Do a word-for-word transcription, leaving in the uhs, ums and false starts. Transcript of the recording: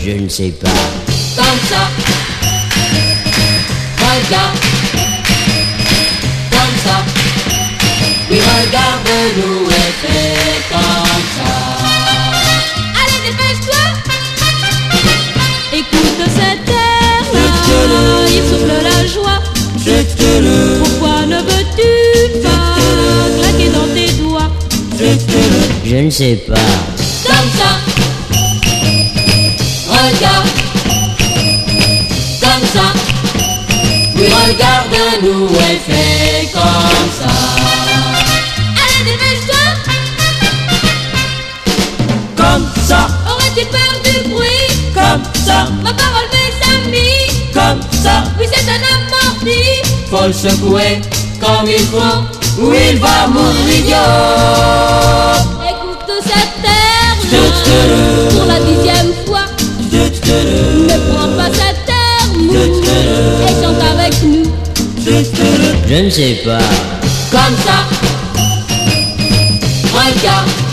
Je ne sais pas. Comme ça. Regarde. Comme ça. Oui, regarde-nous et fais comme ça. Allez, dépêche-toi. Écoute cet air-là, il souffle la joie. Pourquoi ne veux-tu pas claquer dans tes doigts? Je ne sais pas. Comme ça. Regarde. Comme ça. Oui, regarde-nous et fais comme ça. Allez, dépêche-toi. Comme ça. Aurais-tu peur du bruit? Comme ça. Ma parole, mes amis. Comme ça. Oui, c'est un amorti. Faut le secouer comme il faut ou il va mourir idiot. Écoute cet air-là pour la dixième fois. Ne prends pas cet air mou et chante avec nous. Je ne sais pas. Comme ça. Regarde.